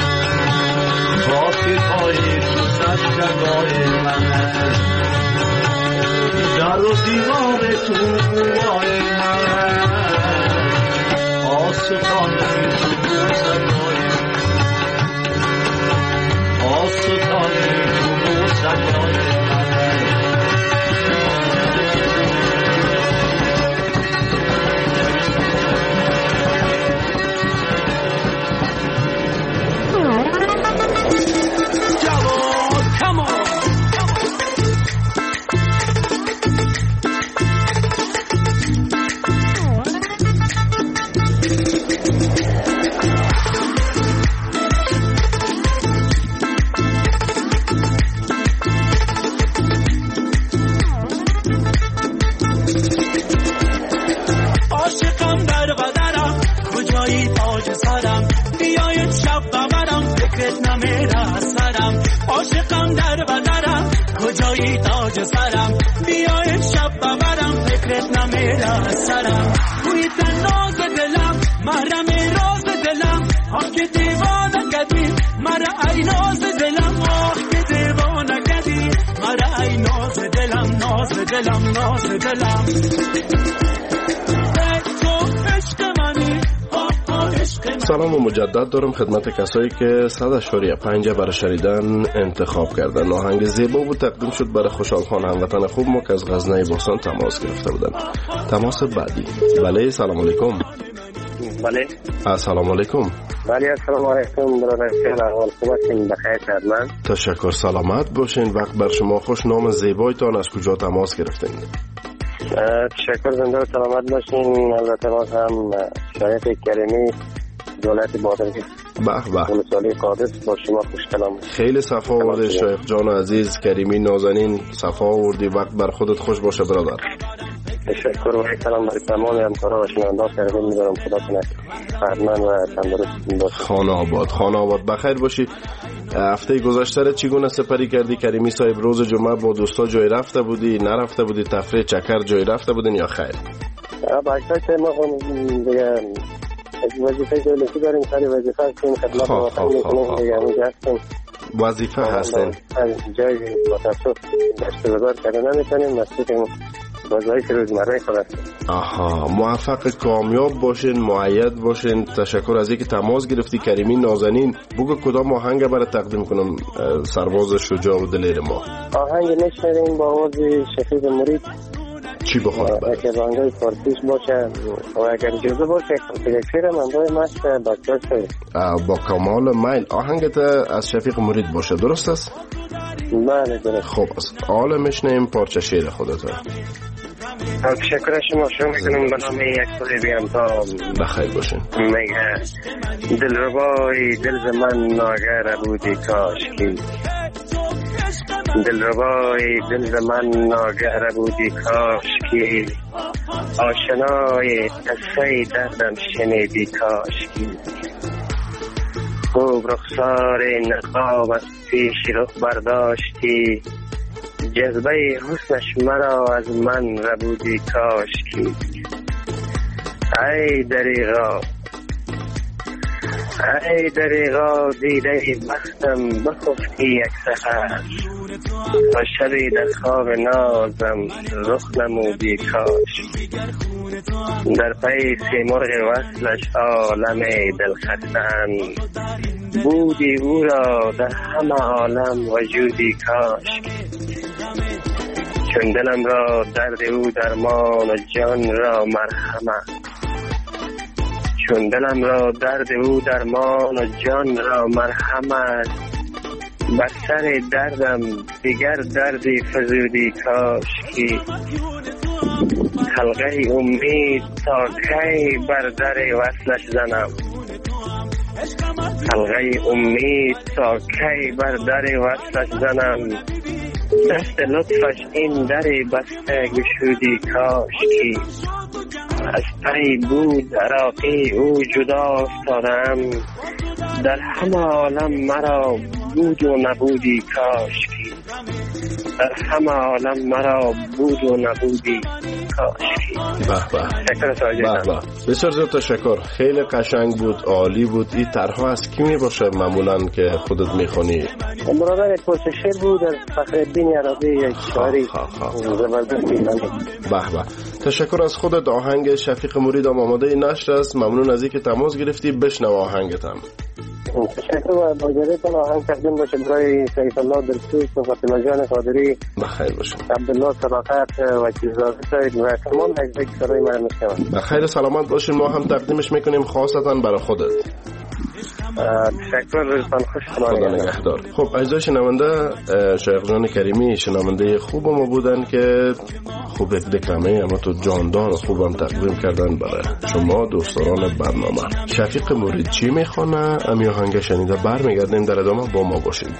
N: خاک پای تو سجدگاه منه در و دیوار تو قوای منه آستانه تو بوسگاه آستانه تو بوسگاه
I: عاشقم در بدرم کجایی تاج سرم بیای شب ببرم فکرت نمیره سرم توی تناز دلم محرم راز دلم آه که دیوانه کدی مرا ای ناز دلم آه که دیوانه کدی مرا ای ناز دلم ناز دلم ناز دلم
J: سلام و مجدد دارم خدمت کسایی که 100.5 برای شنیدن انتخاب کردن. آهنگ زیبا بود تقدیم شد برای خوشحال خان هموطن خوب ما که از غزنه باستان تماس گرفته بودن. تماس بعدی. بله سلام علیکم.
O: بله
J: السلام علیکم.
O: بله السلام علیکم برادر احوال خوبتین بخیر من.
J: تشکر سلامت باشین. وقت بر شما خوش. نام زیبایتان از کجا تماس گرفتین؟
O: تشکر زنده و سلامت باشین. البته باز هم شایعه کریمی دولت بادرگی
J: به به
O: ولسوالی قادس با شما خوشکلام.
J: خیلی صفا آوردی شایخ جان عزیز کریمی نازنین صفا آوردی. وقت بر خودت خوش باشه برادر.
O: تشکر و سلام برای تمام همکارا و شنوندگان تقدیم می‌کنم. خدا کنه فرمان و تندرست باشید.
J: خانه آباد بخیر باشی. هفته گذشته چگونه سپری کردی کریمی صاحب؟ روز جمعه با دوستا جای رفته بودی نرفته بودی؟ تفریح چکر جای رفته بودین یا خیر؟
O: باشه ما دیگه وظیفه دولتی داریم، سری وظیفه هستیم خدمت وطن میکنیم دیگه همینجا هستیم.
J: وظیفه هستیم
O: جای متصف داشته بزار کرده نمیتونیم مسئولیم وظایف روزمره خود هستیم.
J: آها موفق کامیاب باشین معید باشین. تشکر از اینکه تماس گرفتی کریمی نازنین. بگو کدام آهنگ برای تقدیم کنم سرباز شجاع و دلیر ما؟
O: آهنگ نشنیدیم با آواز شفیق مرید.
J: چی بخواد؟
O: اگر رنگای فارسیش باشه و اگر جزو باشه یک شعر منبای مشت بچه
J: با کمال میل. آهنگت از شفیق مرید باشه درست است؟
O: بله درست.
J: خوب است. حالا میشنیم پارچه شعر خودت.
O: تشکر شما میکنم به نام یک صاحبی هم تا
J: بخیر باشین.
O: میگه دل ربای دل من ناگر بودی کاشکی دل ربای دل من ناگر بودی کاشکی آشنای قصه دردم شنیدی کاشکی خوب رخسار نقاب از پیش رخ برداشتی جذبه حسنش مرا از من ربودی کاشکی ای دریغا دیده بختم بخفتی یک سحر تا شبی در خواب نازم رخ نمودی کاشکی در پی سیمرغ وصلش عالم دلخستن بودی او را در همه عالم وجودی کاشکی چون دلم را درد او درمان و جان را مرحمت چون دلم را درد او درمان و جان را مرحمت بر سر دردم دیگر دردی فزودی کاشکی حلقه امید تا کی بر در وصلش زنم حلقه امید تا کی بر در وصلش زنم دست لطفش این در بسته گشودی کاشکی از پی بود عراقی او جدا افتادم در همه عالم مرا بود و نبودی کاشکی، در همه عالم مرا بود و نبودی کاشکی.
J: به بسیار زیاد تشکر، خیلی قشنگ بود، عالی بود. این طرح‌ها از کی میباشه معمولا که خودت میخونی؟
O: برادر پرسشیر بود از فخرالدین عربی، یک شاعری زبردست ایرانی.
J: به تشکر از خودت. آهنگ شفیق مرید آماده نشر است. ممنون از اینکه تماس گرفتی. بشنو آهنگتم.
O: تشکر و باجرتون. آهنگ تقدیم باشه برای سیف الله درسوس و فاطمه جان قادری.
J: بخیر باشه.
O: عبدالله صداقت و چیزا سید و تمام اجزای سرای من میشنوند.
J: بخیر سلامت باشین. ما هم تقدیمش میکنیم خاصتا برای خودت.
O: تشکر، روزتان خوش.
J: خدا نگهدار. خب اجزای شنونده، شایق جان کریمی شنونده خوب ما بودن که خوب دکلمه اما تو جاندار خوبم تقدیم کردن برای شما دوستان برنامه. شفیق مرید چی میخونه؟ امی آهنگ شنیده برمیگردیم، در ادامه با ما باشید.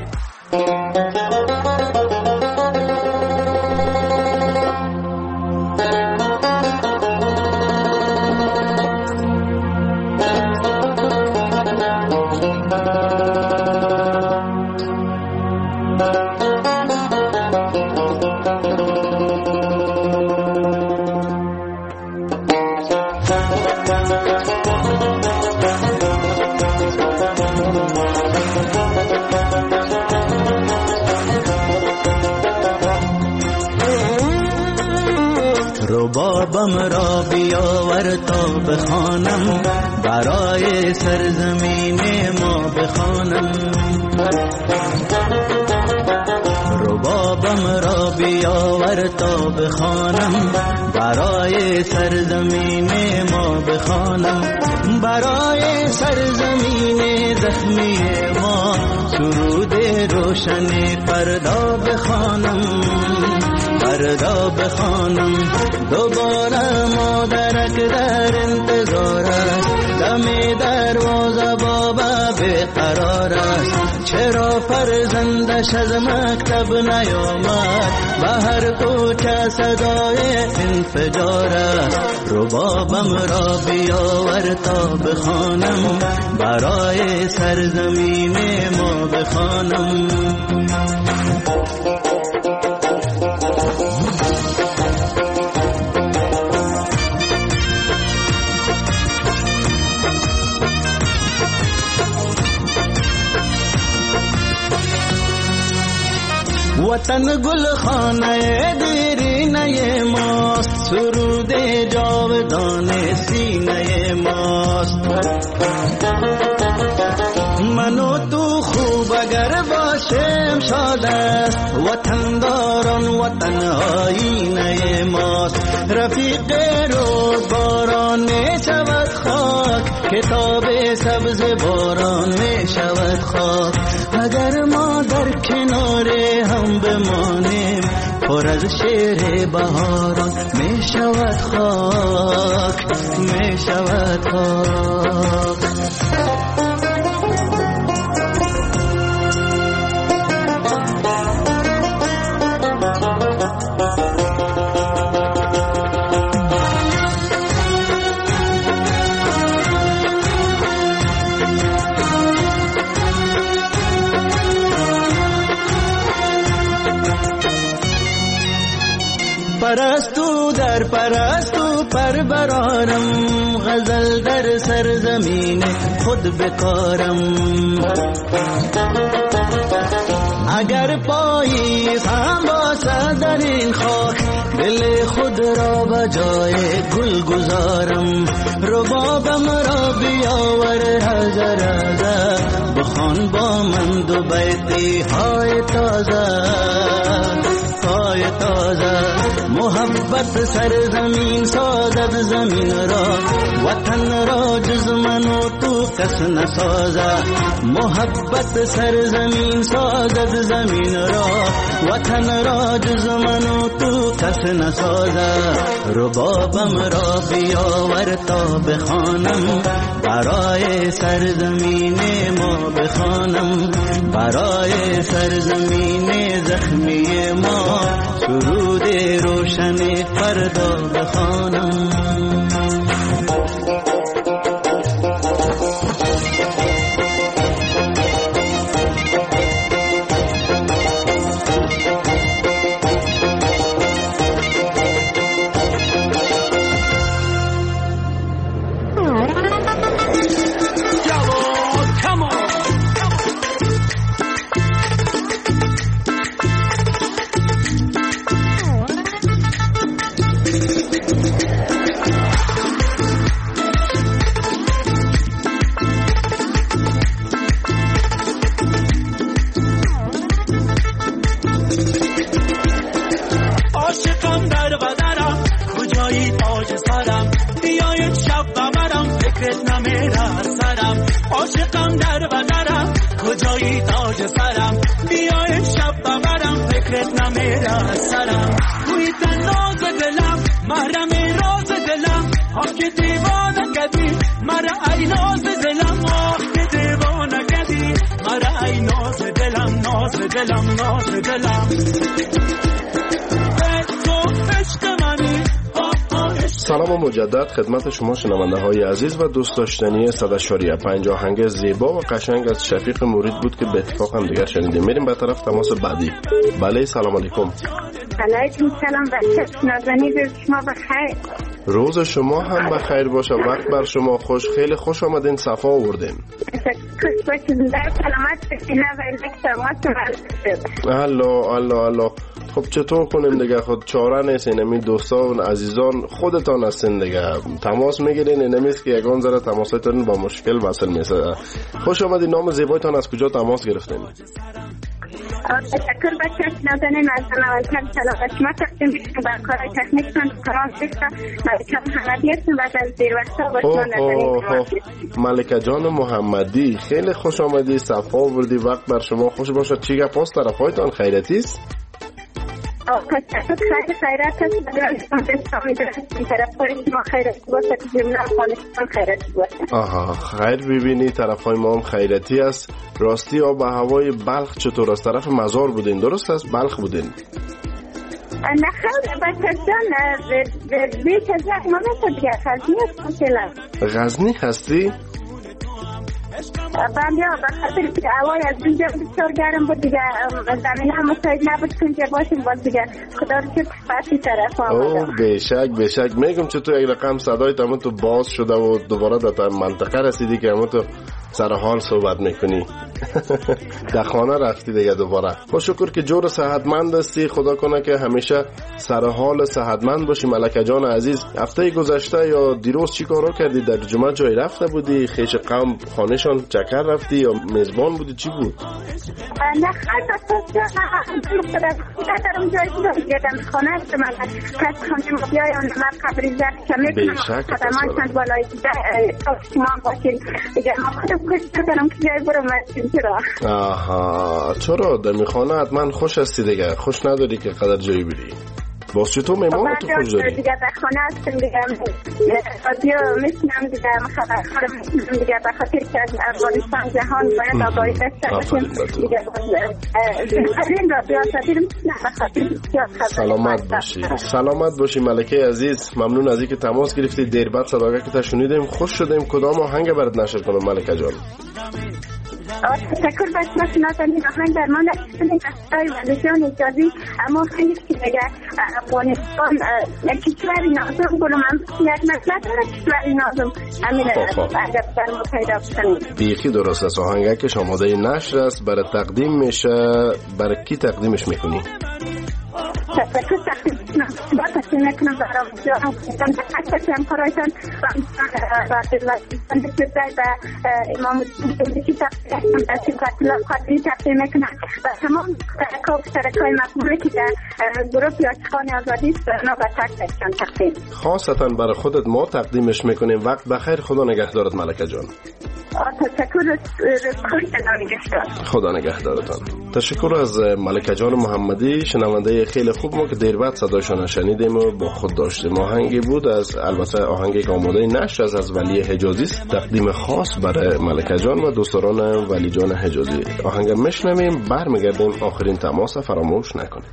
P: ربابم را بیاور تا بخوانم، برای سرزمین ما بخوانم. ربابم را بیاور تا بخوانم، برای سرزمین ما بخوانم. برای سرزمین زخمی ما سرود روشن فردا بخوانم، فردا بخوانم. دوباره مادرک در انتظار است، دم دروازه بابا بیقرار است. چرا فرزندش از مکتب نیامد، به هر کوچه صدای انفجار است. ربابم را بیاور تا بخوانم، برای سرزمین ما بخوانم. وطن گل خانه دیرینه ماست، سرود جاودان سینه ماست. من و تو خوب اگر باشیم شاد است، وطن داران وطن آینه ماست. رفیق روزگاران می شود خاک، کتاب سبز باران می شود خاک. اگر ما در کنار هم بمانیم، پر از شعر بهاران می شود خاک، می شود خاک. پرستو در پرستو پر برارم، غزل در سرزمین خود بکارم. اگر پاییز هم باشد در این خاک، دل خود را به جای گل گذارم. ربابم را بیاور رزه رزه، بخوان با من دو بیتی های تازه، های تازه. محبت سرزمین سازد زمین را، وطن را جز من و تو کس نسازد. محبت سرزمین سازد زمین را، وطن را جز من و تو کس نسازد. ربابم را بیاور تا بخوانم، برای سرزمین ما بخوانم. برای سرزمین زخمی ما سرود روشن فردا بخوانم.
I: کجایی تاج سرم بیای شب ببرم فکرت نمیره از سرم توی تناز دلم محرم راز دلم آه که دیوانه کدی مرا ای ناز دلم آه که دیوانه کدی مرا ای ناز دلم ناز دلم ناز دلم
J: سلام مجدد خدمت شما شنونده های عزیز و دوست داشتنی 100.5 آهنگ زیبا و قشنگ از شفیق مرید بود که به اتفاق هم دیگر شنیدیم. میریم به طرف تماس بعدی. بله سلام علیکم.
Q: علیکم سلام و نازنین روز شما بخیر.
J: روز شما هم بخیر باشه. وقت بر شما خوش. خیلی خوش آمدین، صفا آوردین.
Q: خوش باشید، در سلامت باشید و
J: الله. خب چطور کنیم دیگه؟ خود چاره نیست. اینمی دوستان عزیزان خودتان هستین دیگه، تماس میگیرین. اینمیست که یگان ذره تماساتون با مشکل وصل میشه. خوش آمدین. نام زیبایتان از کجا تماس گرفتین؟
Q: تشکر بچه نازنین از نوازتر سلام شما تقدیم بشیم بر کارهای تکنیکتان کنان سیستا ملکه محمدی هستم و از دیر وقتا با شما نازنین.
J: ملکه جان محمدی خیلی خوش آمدی، صفا وردی، وقت بر شما خوش باشد. چی گپ است؟ طرفایتان خیرتی است؟
Q: خیرت است.
J: آها خیر ببینی طرفای ما هم خیرتی است. راستی آب و هوای بلخ چطور است؟ طرف مزار بودین درست است؟ بلخ بودین؟
Q: نه خیلی بچه بیش از یک ماه دیگه غزنی هستم.
J: غزنی هستی؟
Q: بله بخاطر که هوای از اینجا بسیار گرم بود دیگه، زمین هم مساعد نبود که اینجا باشیم. باز دیگه خدا رو شکر پسی طرف آمدم.
J: بشک میگم چطور یک رقم صدایت همون تو باز شده و دوباره در منطقه رسیدی که همون تو سر حال صحبت میکنی. در خانه رفتی دیگه دوباره. با شکر که جور صحتمند هستی. خدا کنه که همیشه سر حال صحتمند باشی. ملکه جان عزیز هفته گذشته یا دیروز چی کارا کردی؟ در جمعه جای رفته بودی؟ خیش قوم خانهشان چکر رفتی یا میزبان بودی؟ چی بود؟
Q: نه خیلی جایی بودم خانه هستم. کس خانه ما بیای اون من قبری زد که میکنم خدمان چند بالای دیده شما باشین دیگه. ما خودم کشت کنم که جای برم هستیم. چرا؟
J: آها چرا؟ دمی خانه حتما خوش هستی دیگه، خوش نداری که قدر جایی بری؟ باز چطور میمان تو خوش داری؟
Q: دیگه در خانه هستم دیگه، رادیو میشنم دیگه، خبر میشنم دیگه، بخاطر که از افغانستان جهان باید آگاهی داشته باشیم دیگه. این رادیو آسادیر میشنم بخاطر
J: سلامت باشی ملکه عزیز. ممنون از اینکه تماس گرفتی. دیر بعد صداقه که تا شنیدیم خوش شدیم. کدام آهنگ برات نشر کنم ملکه جان؟
Q: تشکر بچه نازنین. آهنگ در من نشتنی کسای ولیجان اجازی اما خیلی که بگه افغانستان کشوری نازم کنم هم یک مطلب داره کشوری نازم امین اگر در ما پیدا بکنید.
J: بیخی درست است. آهنگه که آماده نشر است برای تقدیم میشه. برای کی تقدیمش میکنی؟
Q: تشکر تقدیم میکنم برای هم کارایتان و امام تقدیم میکنم و تمام شرکای مقبوله که در گروه یاشخان آزادی است تقدیم.
J: خاصتا برای خودت ما تقدیمش میکنیم. وقت بخیر. خدا نگهدارت ملکه جان.
Q: تشکر.
J: خدا نگهدارتان. تشکر از ملکه جان محمدی، شنونده خیلی خوب ما که دیر بعد صداشون شنیدیم و با خود داشتیم. آهنگی بود از البته آهنگی که آماده نشر از ولی حجازی است، تقدیم خاص برای ملکه جان و دوستان ولی جان حجازی. آهنگ میشنویم، برمیگردیم. آخرین تماس فراموش نکنید.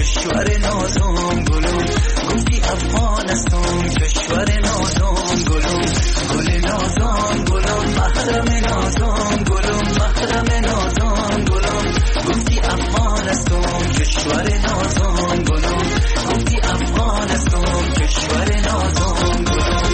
P: کشور نازم گلم گفتی افغانستان کشور نازم گلم گل نازم گلم محرم نازم گلم محرم نازم گلم گفتی افغانستان کشور نازم گلم گفتی افغانستان کشور نازم گلم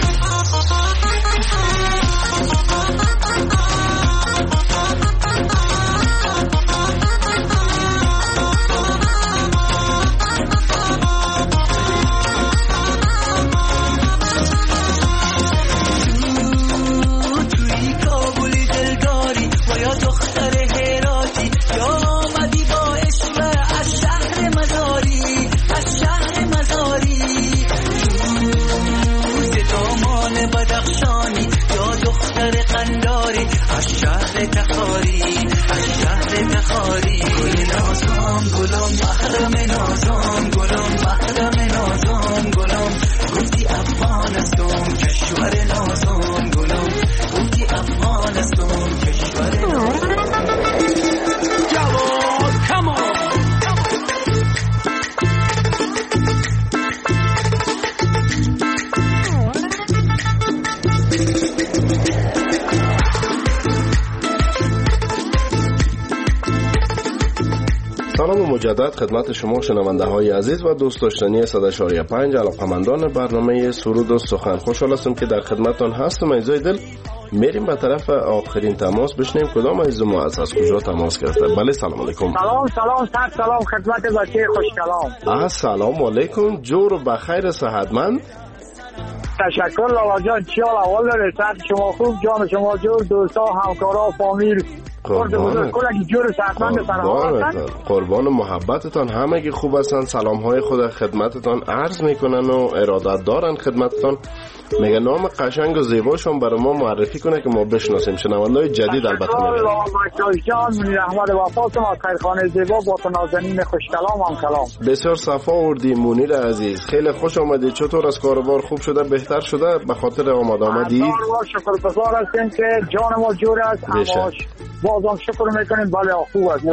P: تخاری از شهر تخاری گل نازم گلم محرم نازم گلم محرم نازم گلم گفتی افغانستان کشور نازم گلم گفتی افغانستان کشور نازم جواد کمان
J: سلام مجدد خدمت شما شنونده های عزیز و دوست داشتنی 100.5 علاقمندان برنامه سرود و سخن. خوشحال هستم که در خدمتتان هستم. عزیزای دل، میریم به طرف آخرین تماس بشنیم کدام عزیز ما از کجا تماس گرفته. بله سلام علیکم.
R: سلام خدمت بچه خوش کلام.
J: سلام علیکم، جور و بخیر صحتمند.
R: تشکر لالا جان، چی حال احوال داره؟ صحت شما خوب؟ جان شما جور، دوستا همکارا فامیل
J: قربان محبتتان، همگی خوب هستن. سلام های خود خدمتتان عرض میکنن و ارادت دارن خدمتتان. میگه نام قشنگ و زیباشون برای ما معرفی کنه که ما بشناسیم. شنونده‌های جدید البته میگن.
R: جان منیر احمد وفاسم از خیرخانه زیبا با نازنین خوش کلام هم کلام.
J: بسیار صفا آوردی منیر عزیز، خیلی خوش آمدید. چطور از کاروبار خوب شده؟ بهتر شده به خاطر آمدید؟
R: شکرگزار هستیم که جان ما جور است. بازم شکر میکنیم. بله خوب است.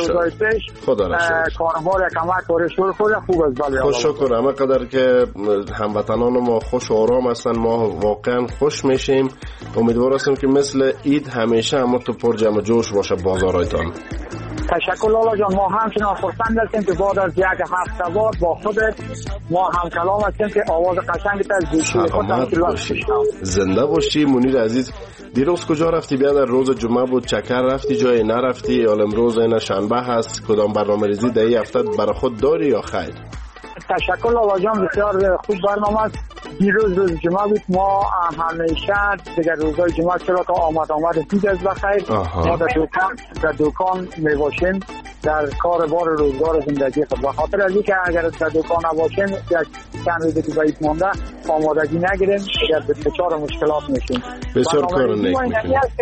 J: خدا را شکر.
R: کاروبار کمک و رشور خود خوب است. بله
J: خوش شکر. همه قدر که هموطنان ما خوش و آرام هستن ما واقعا خوش میشیم. امیدوار هستم که مثل عید همیشه اما تو پر جمع جوش باشه بازارایتان.
R: تشکر لالا جان. ما همچنان خرسند هستیم که بعد از یک هفته بعد با خودت ما هم کلام هستیم که آواز قشنگت از گوشی خودم
J: زنده باشی. منیر عزیز، دیروز کجا رفتی؟ بیا در روز جمعه بود، چکر رفتی جای نرفتی؟ یا امروز این شنبه هست، کدام برنامه ریزی در این هفته برای خود داری یا خیر؟
R: تشکر لالا جان، بسیار خوب برنامه است. دیروز روز جمعه بود. ما همیشه دیگر روزهای جمعه چرا که آمد دید از بخیر ما در دکان میباشیم در کار بار روزگار زندگی خود. و خاطر از اینکه اگر در دکان نباشیم یک چند روزی که باید مونده آمادگی نگیریم اگر به دچار مشکلات میشیم.
J: بسیار کار نیک میکنیم.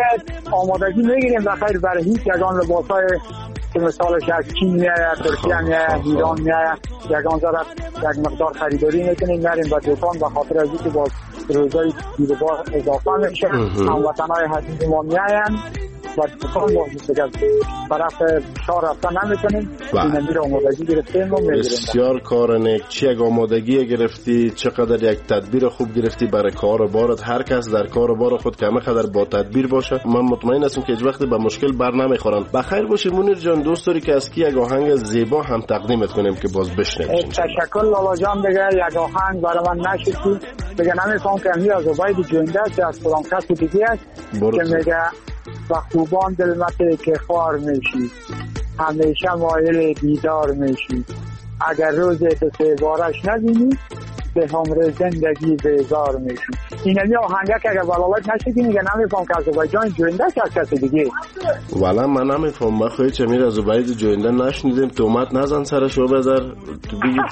R: آمادگی میگیریم بخیر برای هیچ یگان لباسای که مثالش از چین میاید، ترکیه میاید، ایران میاید، یگان زرد یک مقدار خریداری میکنیم نریم به دکان. و خاطر از اینکه باز روزای دیگه اضافه میشه هموطنهای حدید ما میاین و دکان باز دیگر طرف شهر رفتن نمیکنیم. این امیر آمادگی گرفتیم و میگیریم.
J: بسیار کار نیک. چی یک آمادگی گرفتی؟ چقدر یک تدبیر خوب گرفتی برای کار بارت؟ هر کس در کار بار خود کمه قدر با تدبیر باشه. من مطمئن هستم که هیچ وقت به مشکل بر نمیخورن. بخیر باشی منیر جان. دوست داری که از کی یک آهنگ زیبا هم تقدیمت کنیم که باز بشنویم؟
R: تشکر لالا جان. دیگه یک آهنگ برای من نشدی دیگه نمیفهم که امیر از عبید جونده که از کدام کسی دیگه است که میگه و خوبان دلمت که خوار میشی همیشه مایل دیدار میشی اگر روز تو سه بارش نبینی به همراه زندگی بیزار میشی. این آهنگه که اگر بلاوت نشدی میگه نمیفهم که از عبید جونده که از کسی دیگه.
J: والا من نمیفهم. من خواهی چه میر از عبید جونده نشنیدیم. تومت نزن سرشو بذار تو بگید.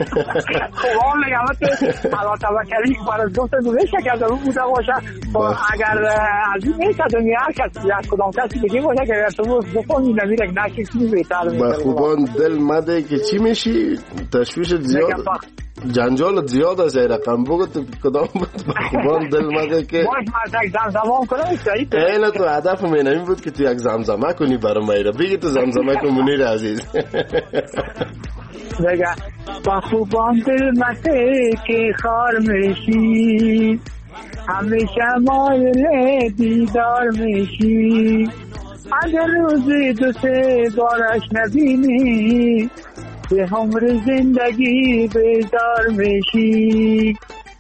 R: خب آن لگمت حالا توکلی که برای دوست دوشه کرده رو بوده باشه. اگر از این میکرد و هر کسی از کدام کسی دیگه باشه که اگر تو بکن این نمیرک نشکلی بهتر میکنه.
J: با خوبان دل مده که چی میشی؟ تشویش زیاد جنجال زیاد از رقم بگو تو کدام خوبان دل مده که
R: باش مرتک زمزمه کنه سعید.
J: این تو هدف من این بود که تو یک زمزمه کنی برای میره. بگی تو زمزمه کن منیر عزیز.
R: بگه با خوبان دل مته که خار میشی همیشه مایل دیدار میشی اگر روزی دو سه بارش نبینی به عمر زندگی بیدار میشی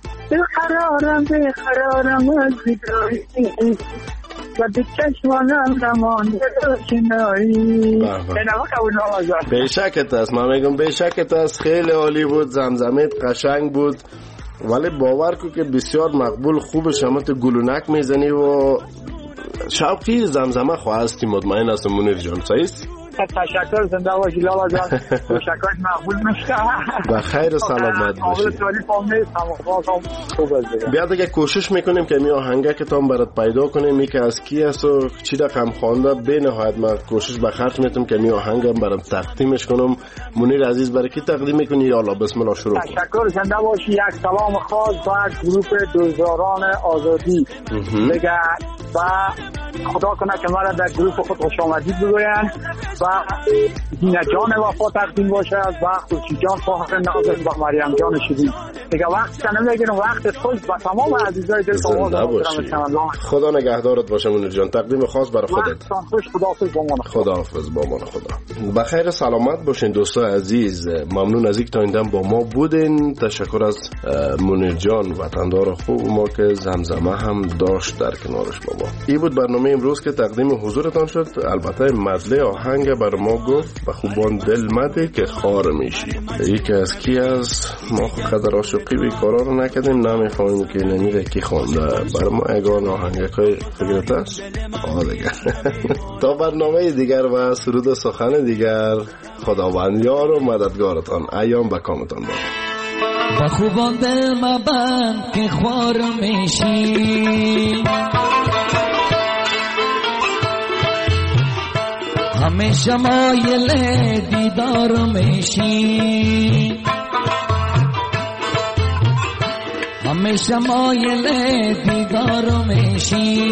R: بقرارم از بیداری و به چشمانم نمانده روشنایی.
J: بیشکت است، من میگم بیشکت است. خیلی عالی بود، زمزمت قشنگ بود، ولی باور کو که بسیار مقبول، خوب شمت گلونک میزنی و شوقی زمزمه خواستی. مطمئن هستم منیر جان، صحیح است؟
R: تشکر، زنده باشی لالا جان. تشکر مقبول میشه.
J: و خیر سلامت باشی. بیا دیگه کوشش میکنیم که می آهنگه که تام برات پیدا کنیم، می که از کی است و چی رقم خوانده. به نهایت من کوشش به خرج میتونم که می آهنگم برات تقدیمش کنم. منیر عزیز برای کی تقدیم میکنی؟ یا الله بسم الله شروع کن.
R: تشکر، زنده باشی. یک سلام خاص به گروه دوزاران آزادی بگه و خدا کنه که مرا در گروه خود خوش آمدید بگوین و دینه جان وفا تقدیم باشه و خورشید جان فاخر نازم و مریم جان شیرین. دیگه وقت کنم بگیرم، وقت خوش با تمام عزیزای دل
J: زنده باشی. خدا نگهدارت باشه منیر جان. تقدیم خاص برای خودت.
R: وقتتان خوش. خداحافظ با من.
J: خداحافظ با من. خدا بخیر سلامت باشین دوستای عزیز. ممنون از اینکه تا این دم با ما بودین. تشکر از منیر جان وطندار خوب ما که زمزمه هم داشت در کنارش با ما. این بود برنامه امروز که تقدیم حضورتان شد. البته مدله آهنگ بر ما گفت به خوبان دل مده که خار میشی. یکی از کی از ما خود عاشقی بیکارا رو نکردیم، نمیفهمیم که نمیده کی خوانده. برای ما اگان آهنگای فکرت است دیگر. تا برنامه دیگر و سرود و سخن دیگر، خداوند یار و مددگارتان ایام به کامتان باد.
P: با خوبان دل مبند که خوار میشی، همیشه مایل دیدار میشی، همیشه مایل دیدار میشی.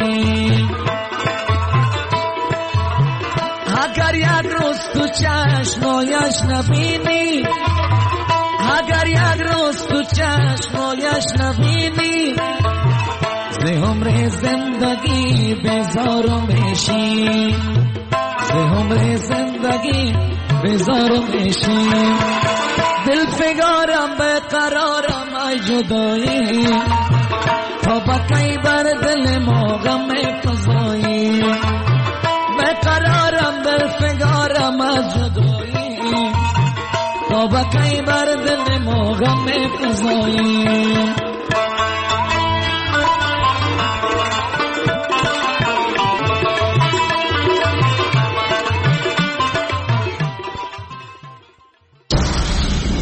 P: اگر یک روز تو چشمایش نبینی، اگر یک روز تو چشمایش نبینی، ز عمر زندگی بیزار میشی، ز عمر زندگی بیزار میشی. دل فگارم به قرارم ای جدایی، تا بکی بر دل ما غم فزایی. به قرارم دل فگارم از جدایی، تا بکی بر دل ما غم فزایی.